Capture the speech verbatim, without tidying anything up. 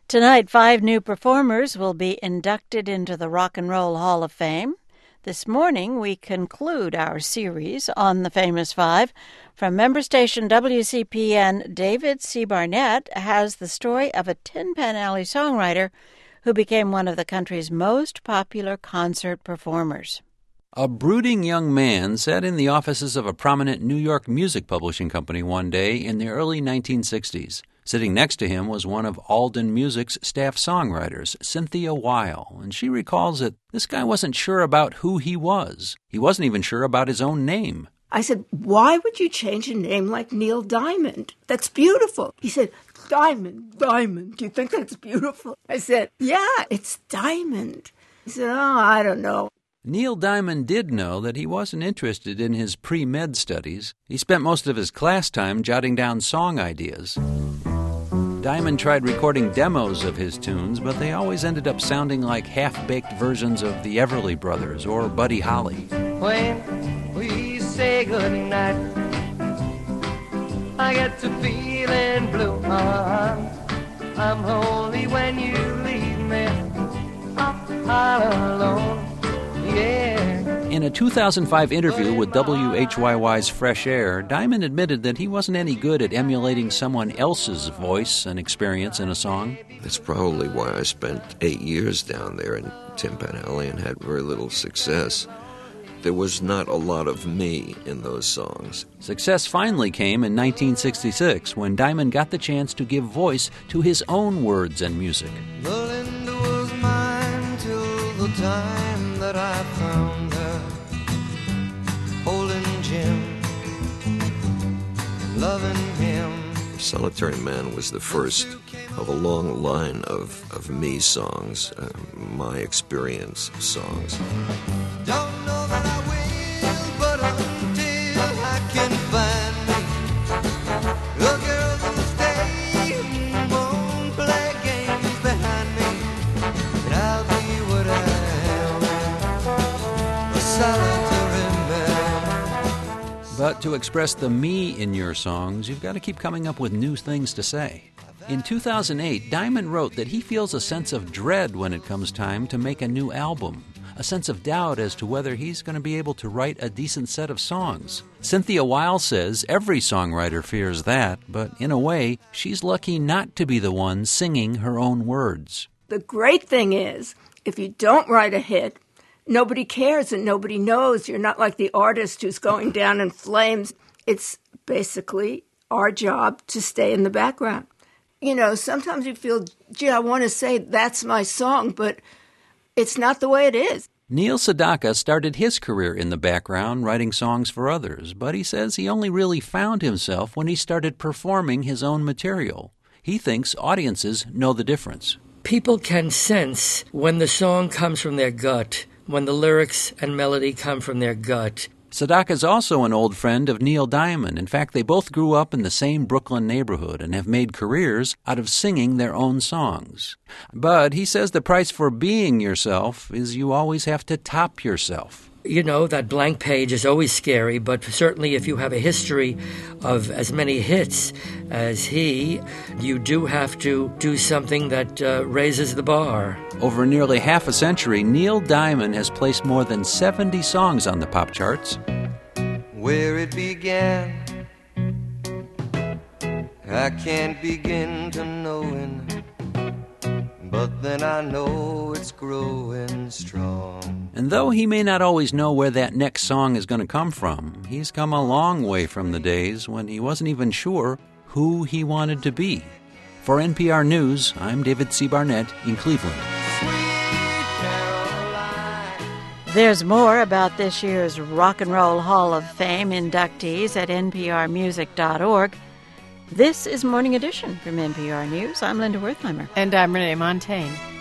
Tonight, five new performers will be inducted into the Rock and Roll Hall of Fame. This morning, we conclude our series on the Famous Five. From member station W C P N, David C. Barnett has the story of a Tin Pan Alley songwriter who became one of the country's most popular concert performers. A brooding young man sat in the offices of a prominent New York music publishing company one day in the early nineteen sixties. Sitting next to him was one of Alden Music's staff songwriters, Cynthia Weil, and she recalls that this guy wasn't sure about who he was. He wasn't even sure about his own name. I said, why would you change a name like Neil Diamond? That's beautiful. He said, Diamond, Diamond, do you think that's beautiful? I said, yeah, it's Diamond. He said, oh, I don't know. Neil Diamond did know that he wasn't interested in his pre-med studies. He spent most of his class time jotting down song ideas. Diamond tried recording demos of his tunes, but they always ended up sounding like half-baked versions of the Everly Brothers or Buddy Holly. When we say goodnight, I get to feeling blue. I'm lonely when you leave me all alone. Yeah. In a two thousand five interview with W H Y Y's Fresh Air, Diamond admitted that he wasn't any good at emulating someone else's voice and experience in a song. That's probably why I spent eight years down there in Tin Pan Alley and had very little success. There was not a lot of me in those songs. Success finally came in nineteen sixty-six when Diamond got the chance to give voice to his own words and music. Belinda was mine till the time that I found her, holding Jim, loving him. Solitary Man was the first of a long line of, of me songs, uh, my experience songs. Don't know that I will, but until I can find me a girl who'll stay and won't play games behind me, and I'll be what I am, a solitary man. But to express the me in your songs, you've got to keep coming up with new things to say. In two thousand eight, Diamond wrote that he feels a sense of dread when it comes time to make a new album, a sense of doubt as to whether he's going to be able to write a decent set of songs. Cynthia Weil says every songwriter fears that, but in a way, she's lucky not to be the one singing her own words. The great thing is, if you don't write a hit, nobody cares and nobody knows. You're not like the artist who's going down in flames. It's basically our job to stay in the background. You know, sometimes you feel, gee, I want to say that's my song, but it's not the way it is. Neil Sedaka started his career in the background writing songs for others, but he says he only really found himself when he started performing his own material. He thinks audiences know the difference. People can sense when the song comes from their gut, when the lyrics and melody come from their gut. Sedaka is also an old friend of Neil Diamond. In fact, they both grew up in the same Brooklyn neighborhood and have made careers out of singing their own songs. But he says the price for being yourself is you always have to top yourself. You know, that blank page is always scary, but certainly if you have a history of as many hits as he, you do have to do something that uh, raises the bar. Over nearly half a century, Neil Diamond has placed more than seventy songs on the pop charts. Where it began, I can't begin to knowing, but then I know it's growing strong. And though he may not always know where that next song is going to come from, he's come a long way from the days when he wasn't even sure who he wanted to be. For N P R News, I'm David C. Barnett in Cleveland. There's more about this year's Rock and Roll Hall of Fame inductees at N P R music dot org. This is Morning Edition from N P R News. I'm Linda Wertheimer. And I'm Renee Montaigne.